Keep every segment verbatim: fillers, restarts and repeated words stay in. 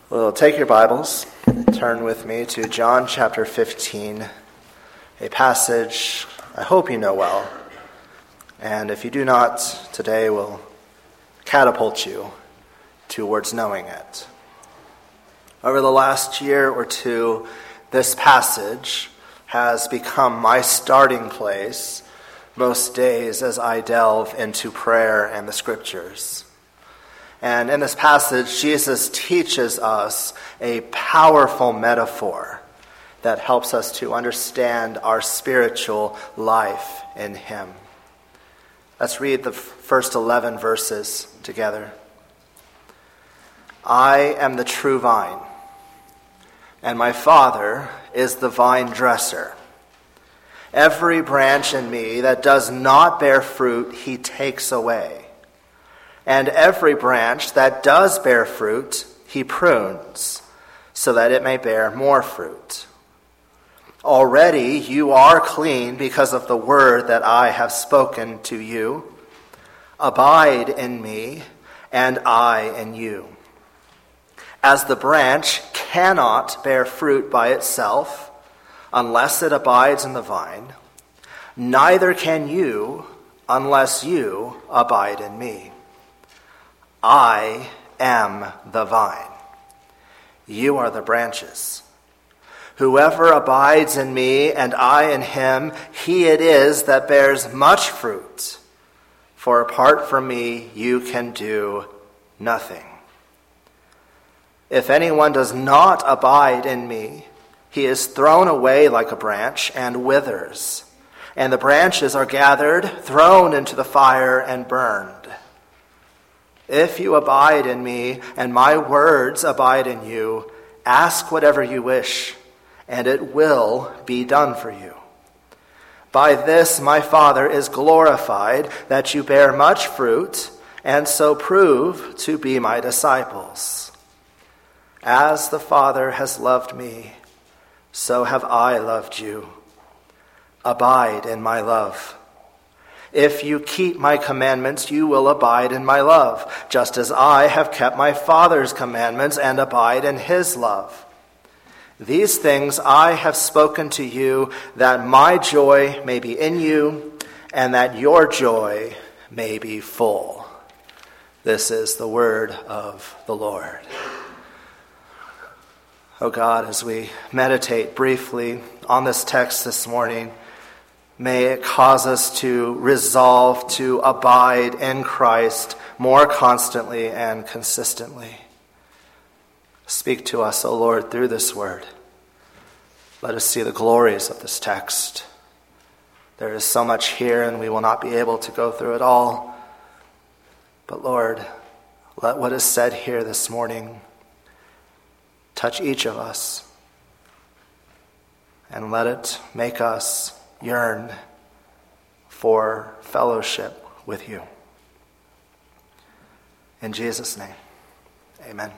Well, take your Bibles, turn with me to John chapter fifteen, a passage I hope you know well. And if you do not, today will catapult you towards knowing it. Over the last year or two, this passage has become my starting place most days as I delve into prayer and the scriptures. And in this passage, Jesus teaches us a powerful metaphor that helps us to understand our spiritual life in Him. Let's read the first eleven verses together. I am the true vine, and my Father is the vine dresser. Every branch in me that does not bear fruit, He takes away. And every branch that does bear fruit, He prunes, so that it may bear more fruit. Already you are clean because of the word that I have spoken to you. Abide in me, and I in you. As the branch cannot bear fruit by itself, unless it abides in the vine, neither can you unless you abide in me. I am the vine. You are the branches. Whoever abides in me and I in him, he it is that bears much fruit. For apart from me, you can do nothing. If anyone does not abide in me, he is thrown away like a branch and withers. And the branches are gathered, thrown into the fire, and burned. If you abide in me, and my words abide in you, ask whatever you wish, and it will be done for you. By this my Father is glorified, that you bear much fruit, and so prove to be my disciples. As the Father has loved me, so have I loved you. Abide in my love. If you keep my commandments, you will abide in my love, just as I have kept my Father's commandments and abide in his love. These things I have spoken to you, that my joy may be in you, and that your joy may be full. This is the word of the Lord. Oh God, as we meditate briefly on this text this morning, may it cause us to resolve to abide in Christ more constantly and consistently. Speak to us, O Lord, through this word. Let us see the glories of this text. There is so much here, and we will not be able to go through it all. But Lord, let what is said here this morning touch each of us, and let it make us yearn for fellowship with you. In Jesus' name, amen.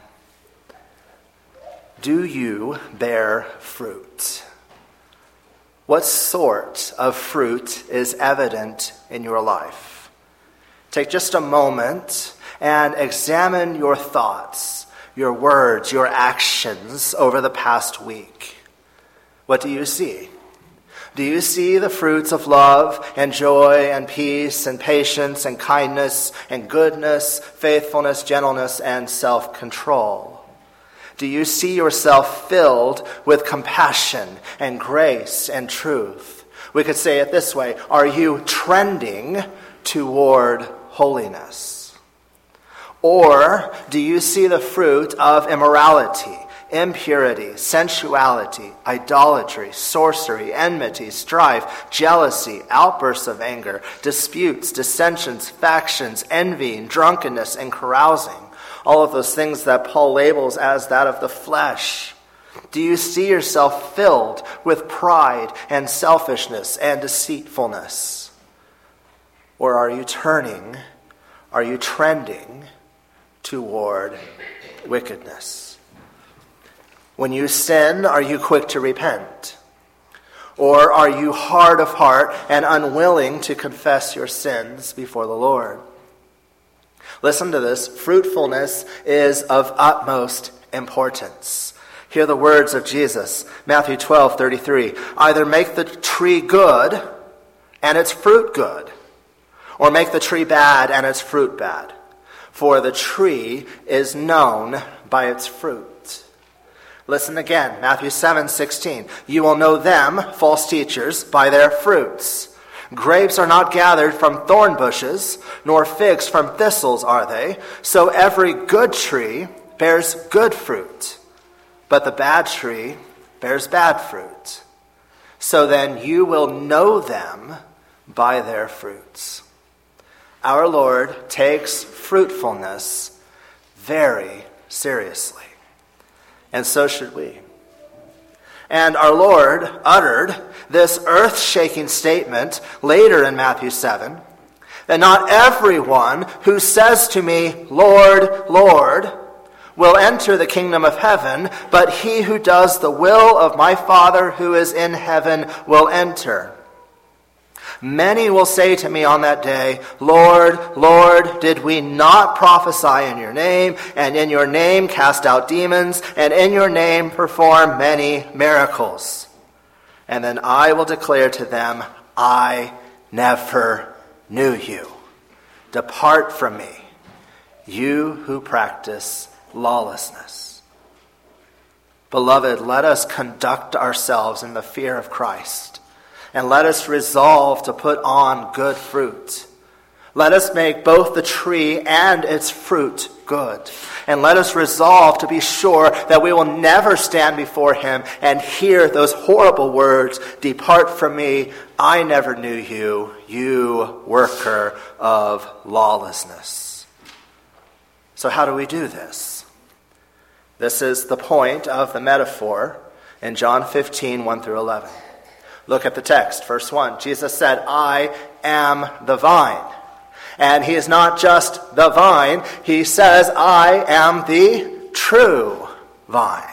Do you bear fruit? What sort of fruit is evident in your life? Take just a moment and examine your thoughts, your words, your actions over the past week. What do you see? Do you see the fruits of love and joy and peace and patience and kindness and goodness, faithfulness, gentleness, and self-control? Do you see yourself filled with compassion and grace and truth? We could say it this way: are you trending toward holiness? Or do you see the fruit of immorality, impurity, sensuality, idolatry, sorcery, enmity, strife, jealousy, outbursts of anger, disputes, dissensions, factions, envying, drunkenness, and carousing? All of those things that Paul labels as that of the flesh. Do you see yourself filled with pride and selfishness and deceitfulness? Or are you turning, are you trending toward wickedness? When you sin, are you quick to repent? Or are you hard of heart and unwilling to confess your sins before the Lord? Listen to this. Fruitfulness is of utmost importance. Hear the words of Jesus, Matthew twelve thirty-three. Either make the tree good and its fruit good, or make the tree bad and its fruit bad. For the tree is known by its fruit. Listen again, Matthew seven sixteen. You will know them, false teachers, by their fruits. Grapes are not gathered from thorn bushes, nor figs from thistles are they. So every good tree bears good fruit, but the bad tree bears bad fruit. So then you will know them by their fruits. Our Lord takes fruitfulness very seriously, and so should we. And our Lord uttered this earth-shaking statement later in Matthew seven, that not everyone who says to me, Lord, Lord, will enter the kingdom of heaven, but he who does the will of my Father who is in heaven will enter. Many will say to me on that day, Lord, Lord, did we not prophesy in your name, and in your name cast out demons, and in your name perform many miracles? And then I will declare to them, I never knew you. Depart from me, you who practice lawlessness. Beloved, let us conduct ourselves in the fear of Christ. And let us resolve to put on good fruit. Let us make both the tree and its fruit good. And let us resolve to be sure that we will never stand before him and hear those horrible words, depart from me, I never knew you, you worker of lawlessness. So how do we do this? This is the point of the metaphor in John fifteen, one through eleven. Look at the text, verse one. Jesus said, I am the vine. And he is not just the vine. He says, I am the true vine.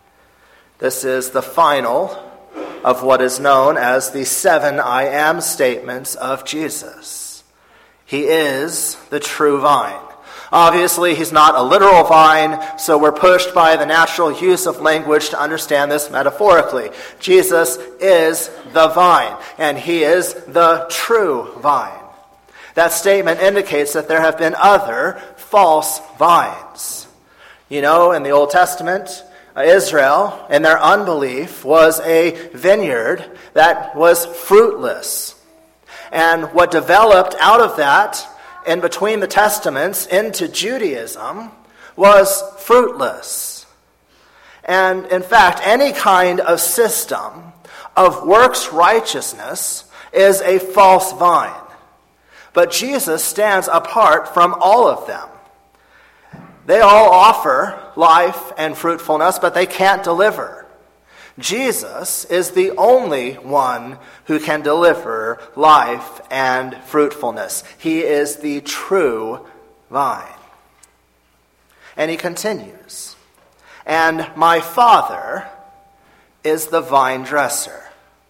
This is the final of what is known as the seven I am statements of Jesus. He is the true vine. Obviously, he's not a literal vine, so we're pushed by the natural use of language to understand this metaphorically. Jesus is the vine, and he is the true vine. That statement indicates that there have been other false vines. You know, in the Old Testament, Israel, in their unbelief, was a vineyard that was fruitless. And what developed out of that in between the Testaments into Judaism was fruitless. And in fact, any kind of system of works righteousness is a false vine. But Jesus stands apart from all of them. They all offer life and fruitfulness, but they can't deliver. Jesus is the only one who can deliver life and fruitfulness. He is the true vine. And he continues, and my Father is the vine dresser.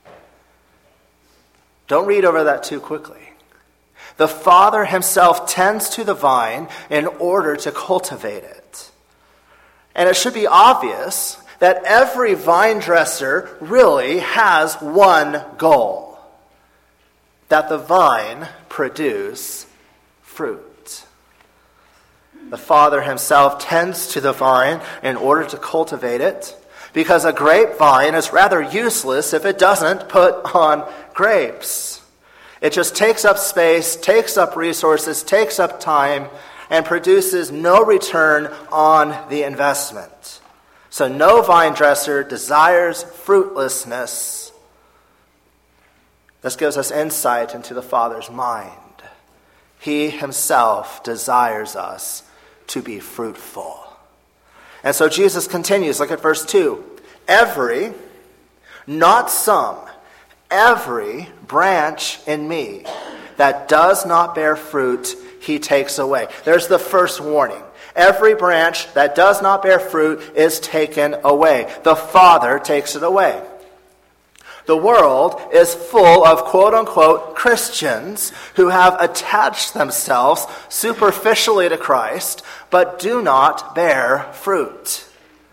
Don't read over that too quickly. The Father himself tends to the vine in order to cultivate it. And it should be obvious that every vine dresser really has one goal: that the vine produce fruit. The Father himself tends to the vine in order to cultivate it, because a grapevine is rather useless if it doesn't put on grapes. It just takes up space, takes up resources, takes up time, and produces no return on the investment. So no vine dresser desires fruitlessness. This gives us insight into the Father's mind. He himself desires us to be fruitful. And so Jesus continues, look at verse two. Every, not some, every branch in me that does not bear fruit, he takes away. There's the first warning. Every branch that does not bear fruit is taken away. The Father takes it away. The world is full of quote-unquote Christians who have attached themselves superficially to Christ, but do not bear fruit.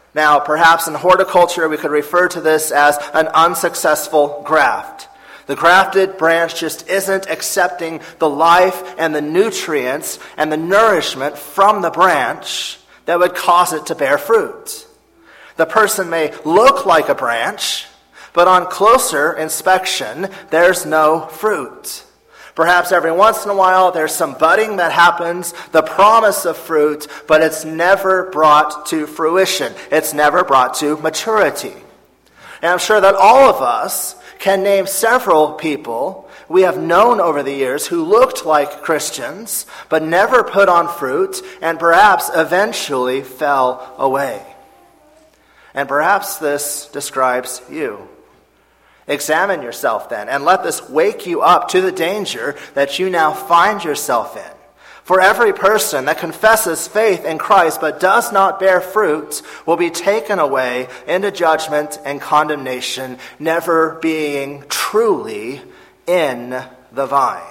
Now, perhaps in horticulture, we could refer to this as an unsuccessful graft. The grafted branch just isn't accepting the life and the nutrients and the nourishment from the branch that would cause it to bear fruit. The person may look like a branch, but on closer inspection, there's no fruit. Perhaps every once in a while there's some budding that happens, the promise of fruit, but it's never brought to fruition. It's never brought to maturity. And I'm sure that all of us can name several people we have known over the years who looked like Christians, but never put on fruit, and perhaps eventually fell away. And perhaps this describes you. Examine yourself then, and let this wake you up to the danger that you now find yourself in. For every person that confesses faith in Christ but does not bear fruit will be taken away into judgment and condemnation, never being truly in the vine.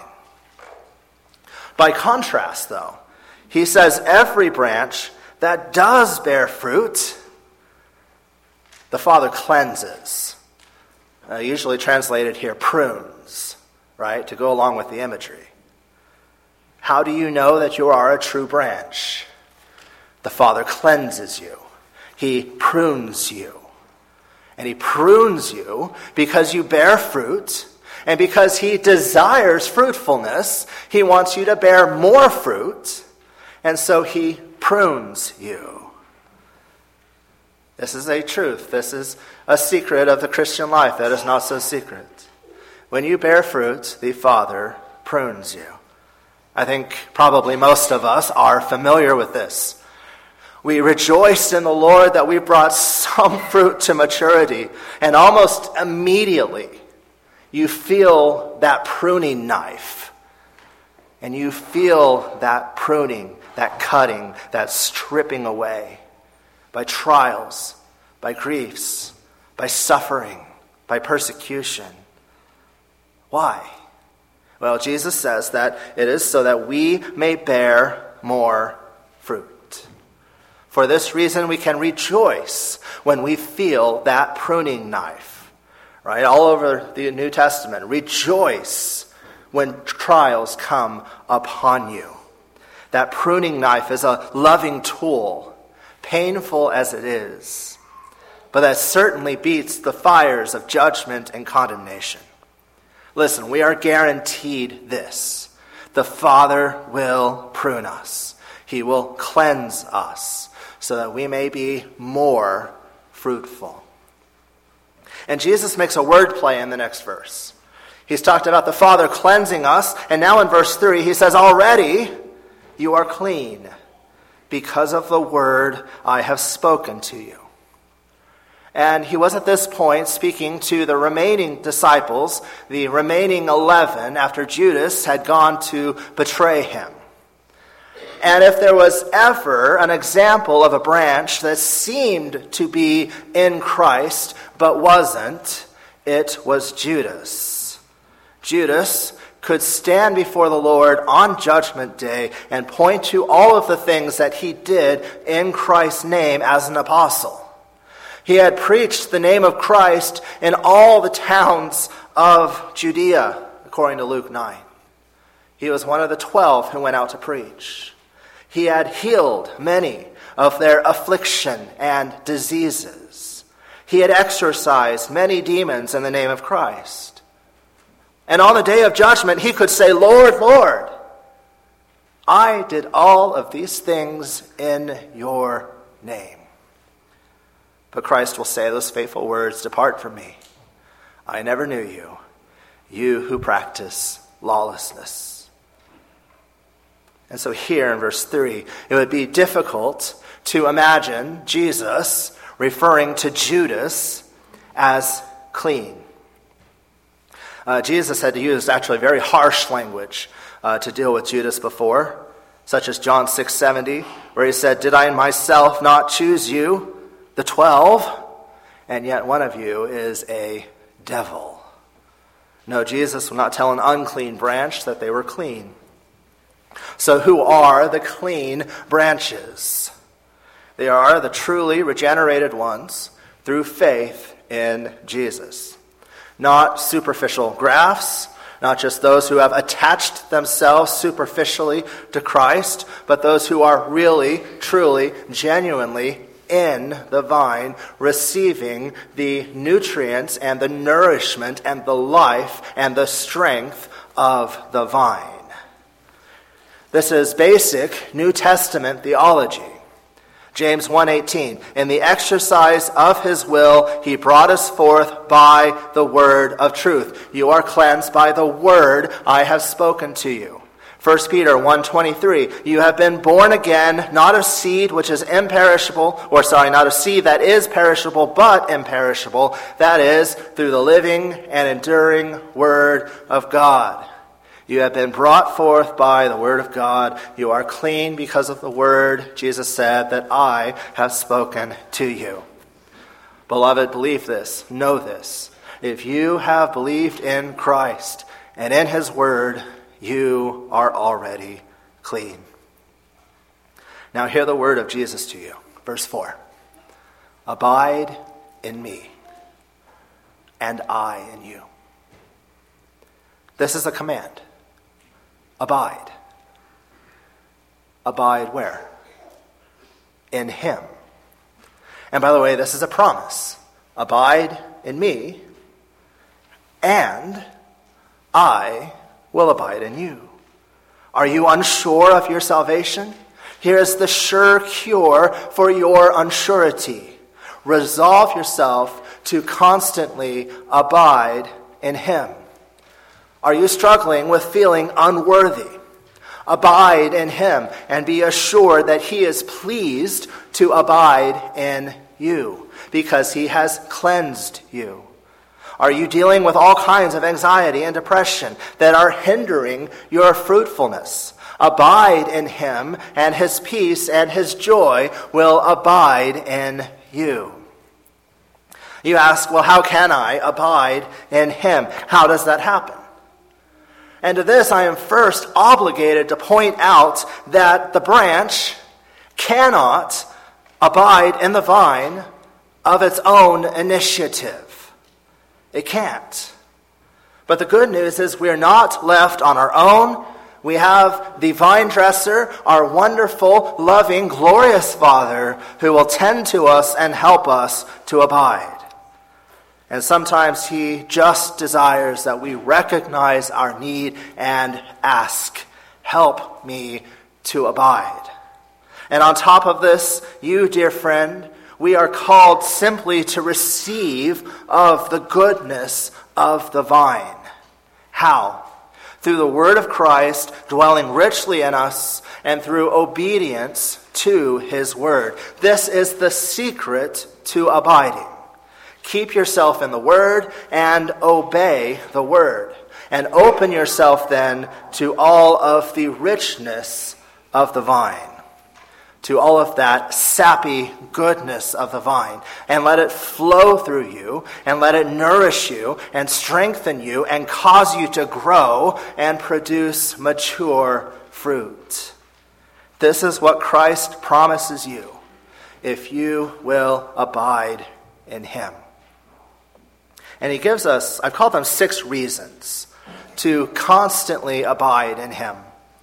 By contrast, though, he says every branch that does bear fruit, the Father cleanses. Uh, usually translated here, prunes, right, to go along with the imagery. How do you know that you are a true branch? The Father cleanses you. He prunes you. And he prunes you because you bear fruit, and because he desires fruitfulness. He wants you to bear more fruit, and so he prunes you. This is a truth. This is a secret of the Christian life that is not so secret. When you bear fruit, the Father prunes you. I think probably most of us are familiar with this. We rejoice in the Lord that we brought some fruit to maturity, and almost immediately you feel that pruning knife, and you feel that pruning, that cutting, that stripping away by trials, by griefs, by suffering, by persecution. Why? Well, Jesus says that it is so that we may bear more fruit. For this reason, we can rejoice when we feel that pruning knife, right? All over the New Testament, rejoice when trials come upon you. That pruning knife is a loving tool, painful as it is, but that certainly beats the fires of judgment and condemnation. Listen, we are guaranteed this. The Father will prune us. He will cleanse us so that we may be more fruitful. And Jesus makes a word play in the next verse. He's talked about the Father cleansing us, and now in verse three he says, already you are clean because of the word I have spoken to you. And he was at this point speaking to the remaining disciples, the remaining eleven, after Judas had gone to betray him. And if there was ever an example of a branch that seemed to be in Christ but wasn't, it was Judas. Judas could stand before the Lord on Judgment Day and point to all of the things that he did in Christ's name as an apostle. He had preached the name of Christ in all the towns of Judea, according to Luke nine. He was one of the twelve who went out to preach. He had healed many of their affliction and diseases. He had exorcised many demons in the name of Christ. And on the day of judgment, he could say, Lord, Lord, I did all of these things in your name. But Christ will say those faithful words, depart from me. I never knew you, you who practice lawlessness. And so here in verse three, it would be difficult to imagine Jesus referring to Judas as clean. Uh, Jesus had to use actually very harsh language uh, to deal with Judas before, such as John six seventy, where he said, did I myself not choose you, the twelve, and yet one of you is a devil? No, Jesus will not tell an unclean branch that they were clean. So who are the clean branches? They are the truly regenerated ones through faith in Jesus. Not superficial grafts, not just those who have attached themselves superficially to Christ, but those who are really, truly, genuinely in the vine, receiving the nutrients and the nourishment and the life and the strength of the vine. This is basic New Testament theology. James one eighteen, in the exercise of his will, he brought us forth by the word of truth. You are cleansed by the word I have spoken to you. First Peter one twenty-three, you have been born again, not of seed which is imperishable, or sorry, not of seed that is perishable, but imperishable. That is, through the living and enduring word of God. You have been brought forth by the word of God. You are clean because of the word, Jesus said, that I have spoken to you. Beloved, believe this, know this. If you have believed in Christ and in his word, you are already clean. Now hear the word of Jesus to you. Verse four. Abide in me, and I in you. This is a command. Abide. Abide where? In him. And by the way, this is a promise. Abide in me, and I will abide in you. Are you unsure of your salvation? Here is the sure cure for your unsurety. Resolve yourself to constantly abide in him. Are you struggling with feeling unworthy? Abide in him and be assured that he is pleased to abide in you because he has cleansed you. Are you dealing with all kinds of anxiety and depression that are hindering your fruitfulness? Abide in him, and his peace and his joy will abide in you. You ask, well, how can I abide in him? How does that happen? And to this, I am first obligated to point out that the branch cannot abide in the vine of its own initiative. It can't. But the good news is we're not left on our own. We have the vine dresser, our wonderful, loving, glorious Father, who will tend to us and help us to abide. And sometimes he just desires that we recognize our need and ask, help me to abide. And on top of this, you, dear friend, we are called simply to receive of the goodness of the vine. How? Through the word of Christ dwelling richly in us and through obedience to his word. This is the secret to abiding. Keep yourself in the word and obey the word. And open yourself then to all of the richness of the vine. To all of that sappy goodness of the vine. And let it flow through you. And let it nourish you and strengthen you and cause you to grow and produce mature fruit. This is what Christ promises you if you will abide in him. And he gives us, I've called them six reasons to constantly abide in him.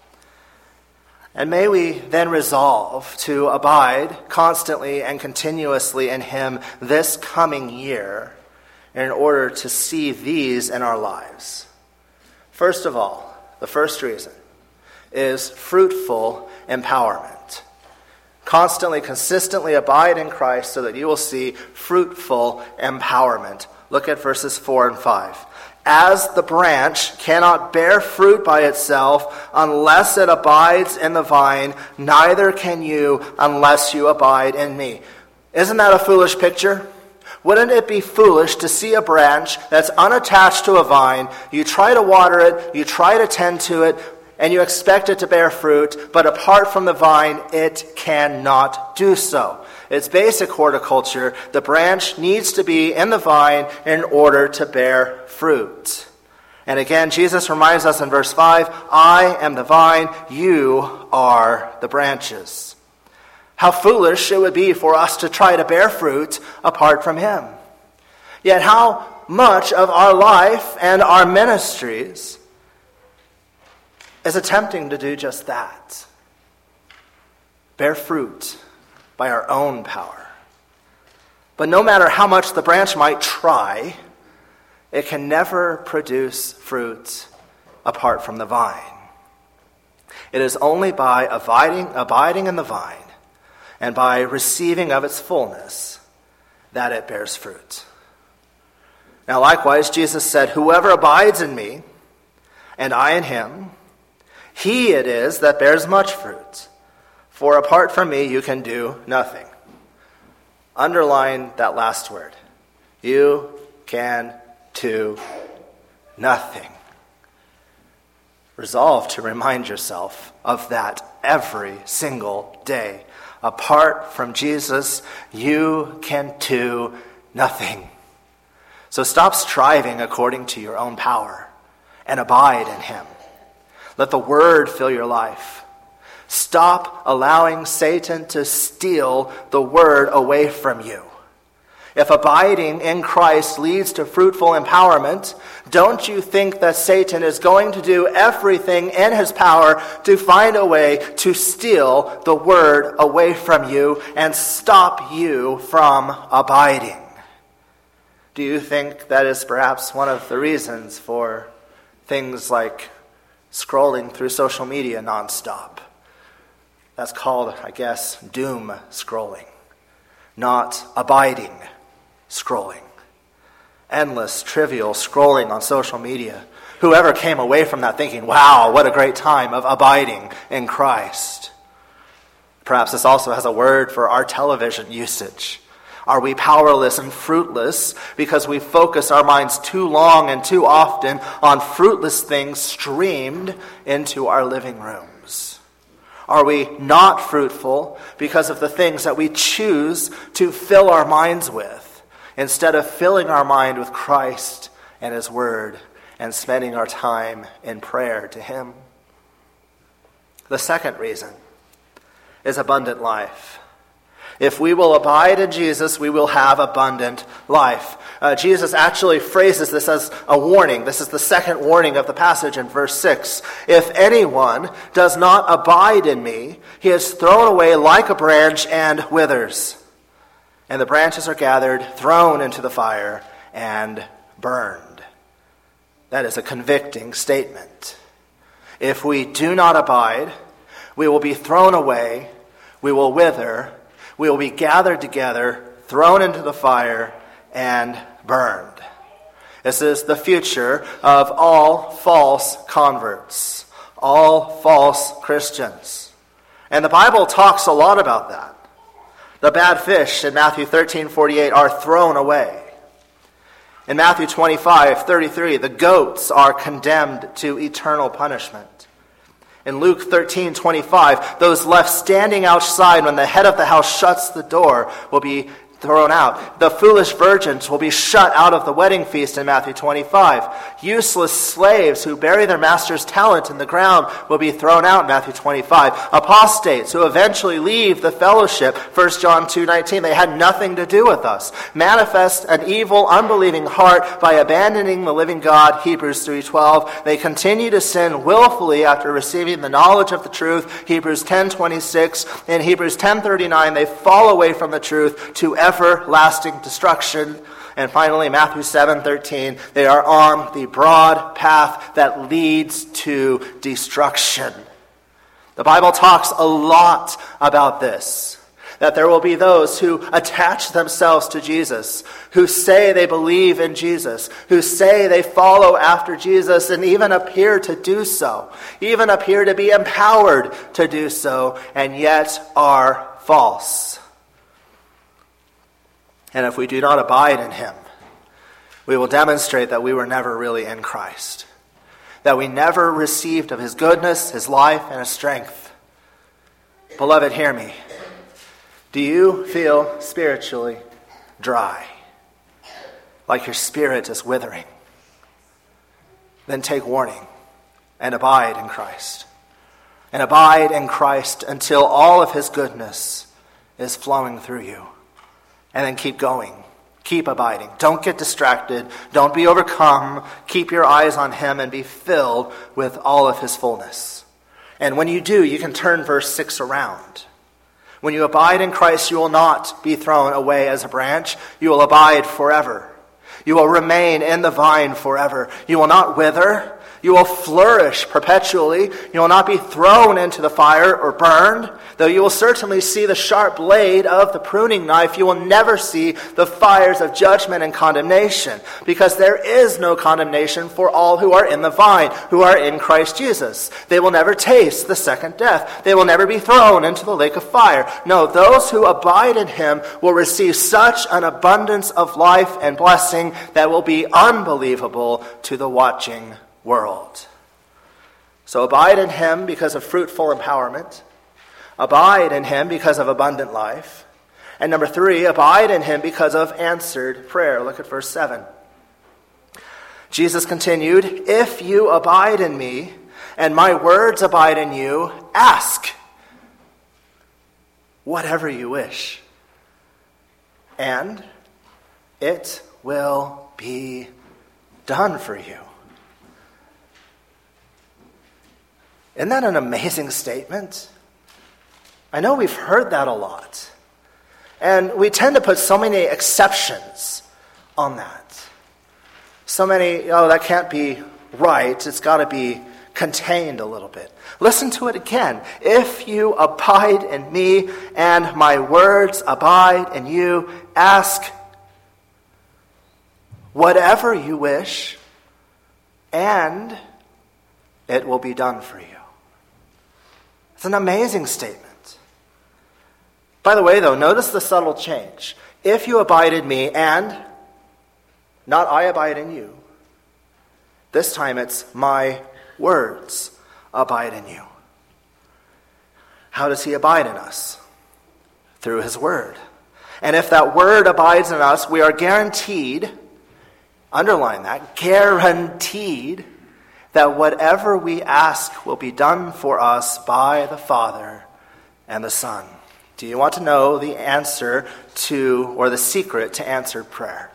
And may we then resolve to abide constantly and continuously in him this coming year in order to see these in our lives. First of all, the first reason is fruitful empowerment. Constantly, consistently abide in Christ so that you will see fruitful empowerment. Look at verses four and five. As the branch cannot bear fruit by itself unless it abides in the vine, neither can you unless you abide in me. Isn't that a foolish picture? Wouldn't it be foolish to see a branch that's unattached to a vine, you try to water it, you try to tend to it, and you expect it to bear fruit, but apart from the vine, it cannot do so. It's basic horticulture. The branch needs to be in the vine in order to bear fruit. And again, Jesus reminds us in verse five, I am the vine, you are the branches. How foolish it would be for us to try to bear fruit apart from him. Yet how much of our life and our ministries is attempting to do just that. Bear fruit by our own power. But no matter how much the branch might try, it can never produce fruit apart from the vine. It is only by abiding, abiding in the vine and by receiving of its fullness that it bears fruit. Now likewise, Jesus said, "Whoever abides in me, and I in him, he it is that bears much fruit. For apart from me you can do nothing." Underline that last word. You can do nothing. Resolve to remind yourself of that every single day. Apart from Jesus, you can do nothing. So stop striving according to your own power and abide in him. Let the word fill your life. Stop allowing Satan to steal the word away from you. If abiding in Christ leads to fruitful empowerment, don't you think that Satan is going to do everything in his power to find a way to steal the word away from you and stop you from abiding? Do you think that is perhaps one of the reasons for things like scrolling through social media nonstop? That's called, I guess, doom scrolling, not abiding scrolling. Endless, trivial scrolling on social media. Whoever came away from that thinking, wow, what a great time of abiding in Christ. Perhaps this also has a word for our television usage. Are we powerless and fruitless because we focus our minds too long and too often on fruitless things streamed into our living rooms? Are we not fruitful because of the things that we choose to fill our minds with, instead of filling our mind with Christ and his word and spending our time in prayer to him? The second reason is abundant life. If we will abide in Jesus, we will have abundant life. Uh, Jesus actually phrases this as a warning. This is the second warning of the passage in verse six. If anyone does not abide in me, he is thrown away like a branch and withers. And the branches are gathered, thrown into the fire, and burned. That is a convicting statement. If we do not abide, we will be thrown away, we will wither, we will be gathered together, thrown into the fire, and burned. This is the future of all false converts, all false Christians. And the Bible talks a lot about that. The bad fish in Matthew thirteen forty-eight are thrown away. In Matthew twenty-five thirty-three, the goats are condemned to eternal punishment. In Luke thirteen twenty-five, those left standing outside when the head of the house shuts the door will be thrown out. The foolish virgins will be shut out of the wedding feast in Matthew twenty-five. Useless slaves who bury their master's talent in the ground will be thrown out in Matthew twenty-five. Apostates who eventually leave the fellowship, First John two nineteen, they had nothing to do with us. Manifest an evil, unbelieving heart by abandoning the living God, Hebrews three twelve. They continue to sin willfully after receiving the knowledge of the truth, Hebrews ten twenty-six. In Hebrews ten thirty-nine, they fall away from the truth to everlasting destruction. And finally, Matthew seven thirteen, they are on the broad path that leads to destruction. The Bible talks a lot about this, that there will be those who attach themselves to Jesus, who say they believe in Jesus, who say they follow after Jesus, and even appear to do so, even appear to be empowered to do so, and yet are false. And if we do not abide in him, we will demonstrate that we were never really in Christ, that we never received of his goodness, his life, and his strength. Beloved, hear me. Do you feel spiritually dry, like your spirit is withering? Then take warning and abide in Christ. And abide in Christ until all of his goodness is flowing through you. And then keep going. Keep abiding. Don't get distracted. Don't be overcome. Keep your eyes on him and be filled with all of his fullness. And when you do, you can turn verse six around. When you abide in Christ, you will not be thrown away as a branch. You will abide forever. You will remain in the vine forever. You will not wither. You will flourish perpetually. You will not be thrown into the fire or burned. Though you will certainly see the sharp blade of the pruning knife, you will never see the fires of judgment and condemnation, because there is no condemnation for all who are in the vine, who are in Christ Jesus. They will never taste the second death. They will never be thrown into the lake of fire. No, those who abide in him will receive such an abundance of life and blessing that will be unbelievable to the watching world. So abide in him because of fruitful empowerment. Abide in him because of abundant life. And number three, abide in him because of answered prayer. Look at verse seven. Jesus continued, "If you abide in me, and my words abide in you, ask whatever you wish, and it will be done for you." Isn't that an amazing statement? I know we've heard that a lot. And we tend to put so many exceptions on that. So many, oh, that can't be right. It's got to be contained a little bit. Listen to it again. If you abide in me and my words abide in you, ask whatever you wish, and it will be done for you. It's an amazing statement. By the way, though, notice the subtle change. If you abide in me and not I abide in you. This time it's my words abide in you. How does he abide in us? Through his word. And if that word abides in us, we are guaranteed, underline that, guaranteed that whatever we ask will be done for us by the Father and the Son. Do you want to know the answer to, or the secret to answered prayer?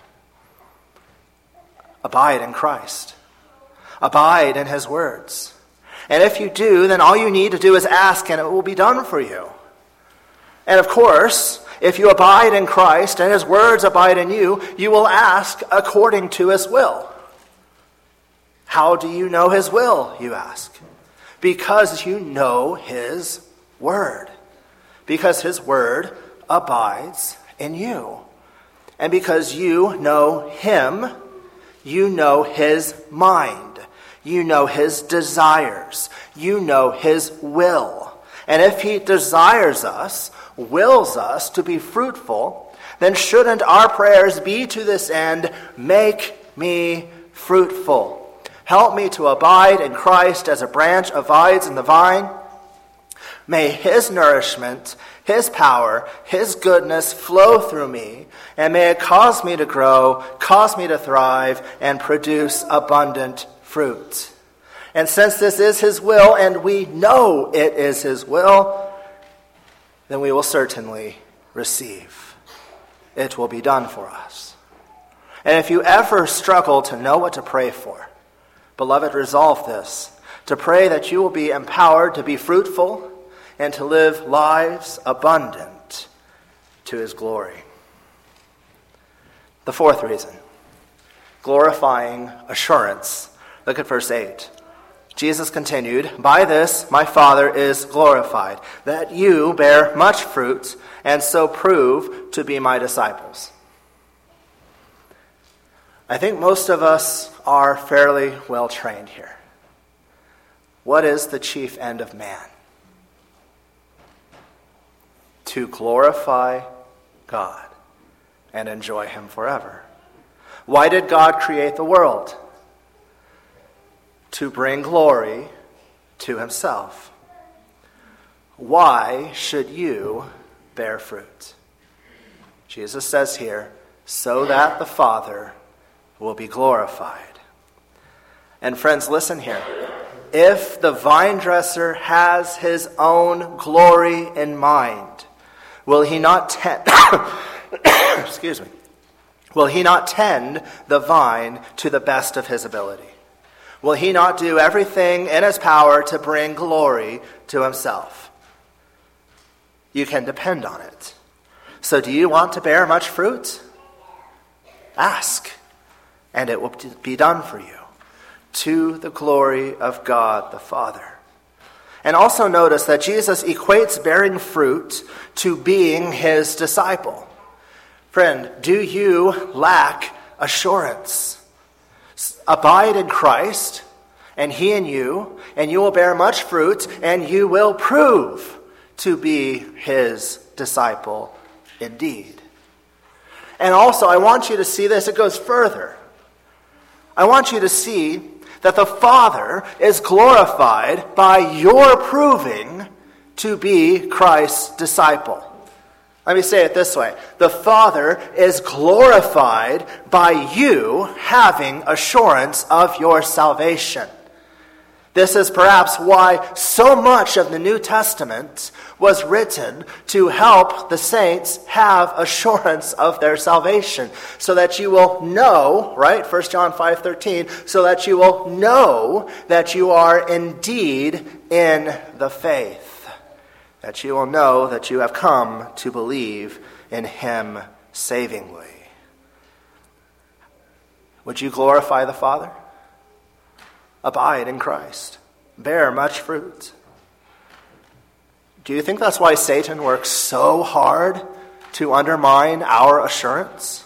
Abide in Christ. Abide in his words. And if you do, then all you need to do is ask and it will be done for you. And of course, if you abide in Christ and his words abide in you, you will ask according to his will. How do you know his will, you ask? Because you know his word. Because his word abides in you. And because you know him, you know his mind. You know his desires. You know his will. And if he desires us, wills us to be fruitful, then shouldn't our prayers be to this end, make me fruitful. Help me to abide in Christ as a branch abides in the vine. May his nourishment, his power, his goodness flow through me, and may it cause me to grow, cause me to thrive, and produce abundant fruit. And since this is his will, and we know it is his will, then we will certainly receive. It will be done for us. And if you ever struggle to know what to pray for, beloved, resolve this, to pray that you will be empowered to be fruitful and to live lives abundant to his glory. The fourth reason, glorifying assurance. Look at verse eight. Jesus continued, "By this my Father is glorified, that you bear much fruit and so prove to be my disciples." I think most of us are fairly well trained here. What is the chief end of man? To glorify God and enjoy him forever. Why did God create the world? To bring glory to himself. Why should you bear fruit? Jesus says here, so that the Father will be glorified. And friends, listen here. If the vine dresser has his own glory in mind, Will he not tend, excuse me, will he not tend the vine to the best of his ability? Will he not do everything in his power to bring glory to himself? You can depend on it. So do you want to bear much fruit? Ask, and it will be done for you, to the glory of God the Father. And also notice that Jesus equates bearing fruit to being his disciple. Friend, do you lack assurance? Abide in Christ, and he in you, and you will bear much fruit, and you will prove to be his disciple indeed. And also, I want you to see this. It goes further. I want you to see that the Father is glorified by your proving to be Christ's disciple. Let me say it this way. The Father is glorified by you having assurance of your salvation. This is perhaps why so much of the New Testament was written to help the saints have assurance of their salvation, so that you will know, right, First John five thirteen, so that you will know that you are indeed in the faith, that you will know that you have come to believe in him savingly. Would you glorify the Father? Abide in Christ. Bear much fruit. Do you think that's why Satan works so hard to undermine our assurance?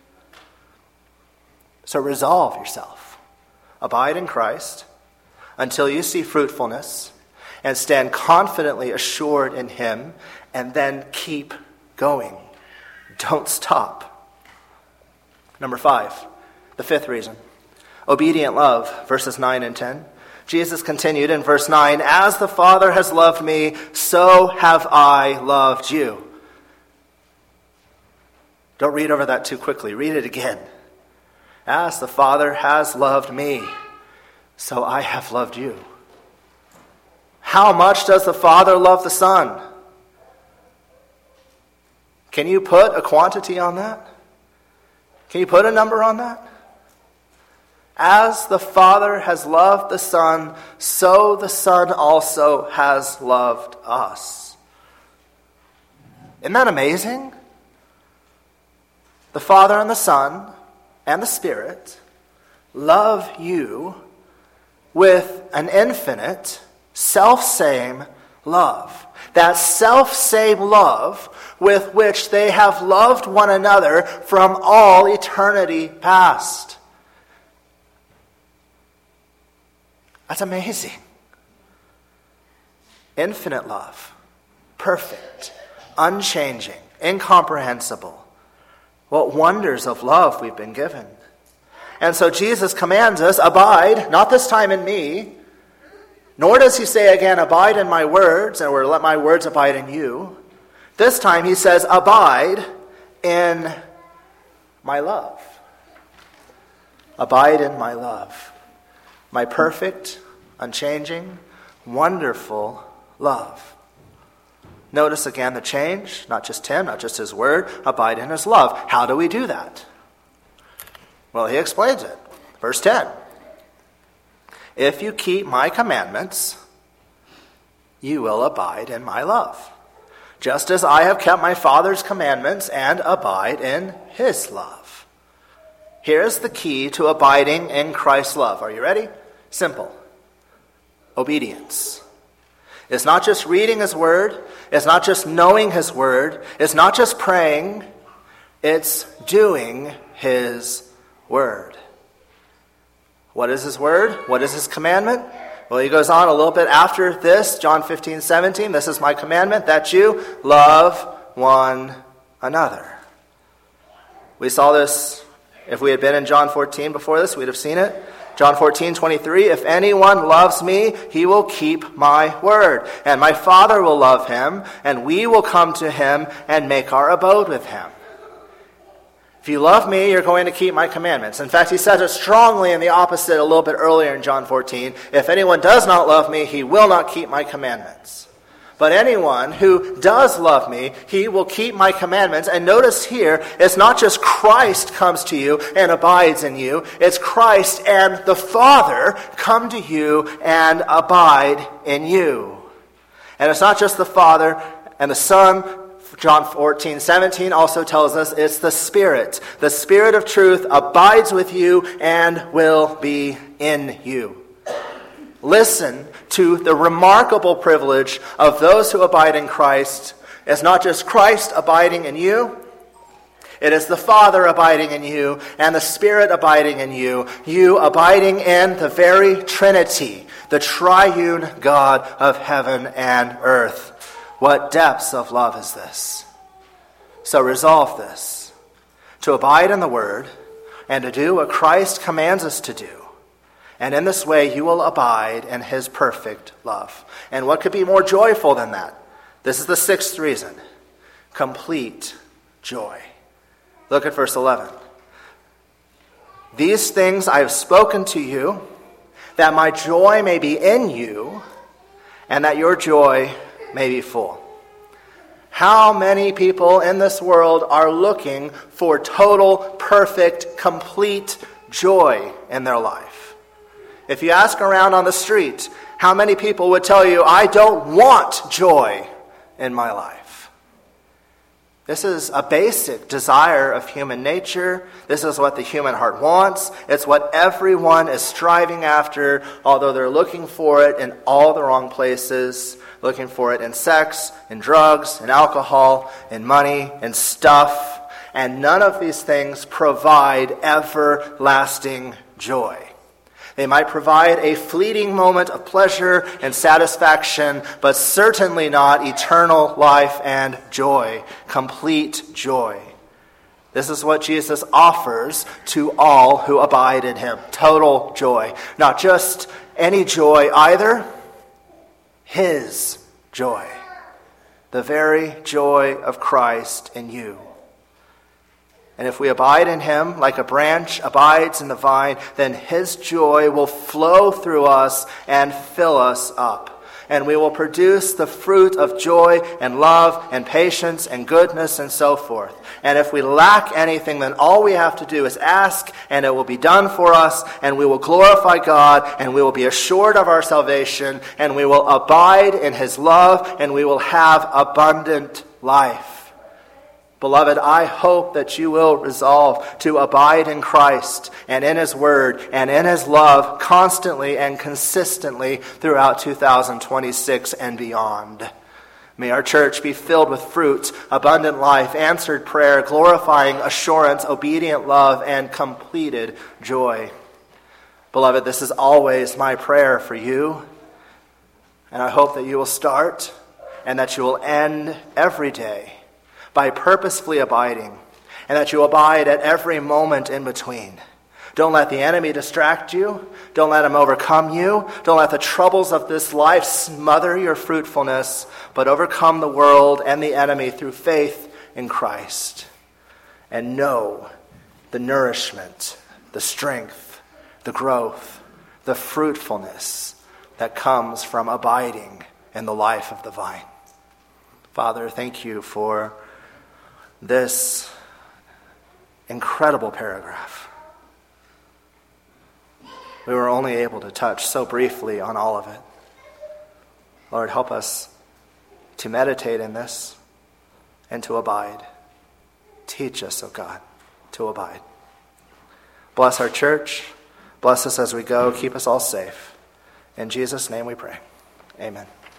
So resolve yourself. Abide in Christ until you see fruitfulness and stand confidently assured in him, and then keep going. Don't stop. Number five, the fifth reason. Obedient love, verses nine and ten. Jesus continued in verse nine, as the Father has loved me, so have I loved you. Don't read over that too quickly. Read it again. As the Father has loved me, so I have loved you. How much does the Father love the Son? Can you put a quantity on that? Can you put a number on that? As the Father has loved the Son, so the Son also has loved us. Isn't that amazing? The Father and the Son and the Spirit love you with an infinite, self-same love. That self-same love with which they have loved one another from all eternity past. That's amazing. Infinite love. Perfect. Unchanging. Incomprehensible. What wonders of love we've been given. And so Jesus commands us, abide, not this time in me, nor does he say again, abide in my words, or let my words abide in you. This time he says, abide in my love. Abide in my love. My perfect, unchanging, wonderful love. Notice again the change, not just him, not just his word, abide in his love. How do we do that? Well, he explains it. Verse ten. If you keep my commandments, you will abide in my love, just as I have kept my Father's commandments and abide in his love. Here's the key to abiding in Christ's love. Are you ready? Simple. Obedience. It's not just reading his word. It's not just knowing his word. It's not just praying. It's doing his word. What is his word? What is his commandment? Well, he goes on a little bit after this, John fifteen, seventeen. This is my commandment, that you love one another. We saw this, if we had been in John fourteen before this, we'd have seen it. John fourteen, twenty-three, if anyone loves me, he will keep my word. And my Father will love him, and we will come to him and make our abode with him. If you love me, you're going to keep my commandments. In fact, he says it strongly in the opposite a little bit earlier in John fourteen. If anyone does not love me, he will not keep my commandments. But anyone who does love me, he will keep my commandments. And notice here, it's not just Christ comes to you and abides in you. It's Christ and the Father come to you and abide in you. And it's not just the Father and the Son. John fourteen seventeen also tells us it's the Spirit. The Spirit of truth abides with you and will be in you. Listen to the remarkable privilege of those who abide in Christ. It's not just Christ abiding in you. It is the Father abiding in you and the Spirit abiding in you. You abiding in the very Trinity, the triune God of heaven and earth. What depths of love is this? So resolve this, to abide in the Word and to do what Christ commands us to do. And in this way, you will abide in his perfect love. And what could be more joyful than that? This is the sixth reason. Complete joy. Look at verse eleven. These things I have spoken to you, that my joy may be in you, and that your joy may be full. How many people in this world are looking for total, perfect, complete joy in their life? If you ask around on the street, how many people would tell you, I don't want joy in my life? This is a basic desire of human nature. This is what the human heart wants. It's what everyone is striving after, although they're looking for it in all the wrong places, looking for it in sex, in drugs, in alcohol, in money, in stuff. And none of these things provide everlasting joy. They might provide a fleeting moment of pleasure and satisfaction, but certainly not eternal life and joy, complete joy. This is what Jesus offers to all who abide in him. Total joy. Not just any joy either, his joy. The very joy of Christ in you. And if we abide in him, like a branch abides in the vine, then his joy will flow through us and fill us up. And we will produce the fruit of joy and love and patience and goodness and so forth. And if we lack anything, then all we have to do is ask, and it will be done for us, and we will glorify God, and we will be assured of our salvation, and we will abide in his love, and we will have abundant life. Beloved, I hope that you will resolve to abide in Christ and in his word and in his love constantly and consistently throughout two thousand twenty-six and beyond. May our church be filled with fruit, abundant life, answered prayer, glorifying assurance, obedient love, and completed joy. Beloved, this is always my prayer for you, and I hope that you will start and that you will end every day by purposefully abiding, and that you abide at every moment in between. Don't let the enemy distract you. Don't let him overcome you. Don't let the troubles of this life smother your fruitfulness, but overcome the world and the enemy through faith in Christ. And know the nourishment, the strength, the growth, the fruitfulness that comes from abiding in the life of the vine. Father, thank you for this incredible paragraph. We were only able to touch so briefly on all of it. Lord, help us to meditate in this and to abide. Teach us, O God, to abide. Bless our church. Bless us as we go. Keep us all safe. In Jesus' name we pray. Amen.